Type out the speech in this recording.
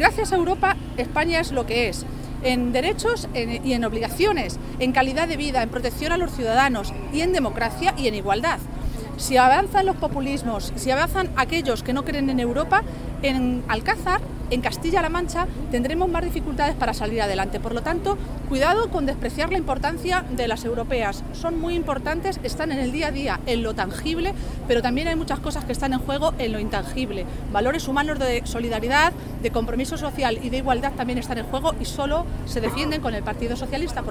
Gracias a Europa, España es lo que es, en derechos y en obligaciones, en calidad de vida, en protección a los ciudadanos y en democracia y en igualdad. Si avanzan los populismos, si avanzan aquellos que no creen en Europa, en Alcázar, en Castilla-La Mancha, tendremos más dificultades para salir adelante. Por lo tanto, cuidado con despreciar la importancia de las europeas. Son muy importantes, están en el día a día, en lo tangible, pero también hay muchas cosas que están en juego en lo intangible. Valores humanos de solidaridad, de compromiso social y de igualdad también están en juego y solo se defienden con el Partido Socialista.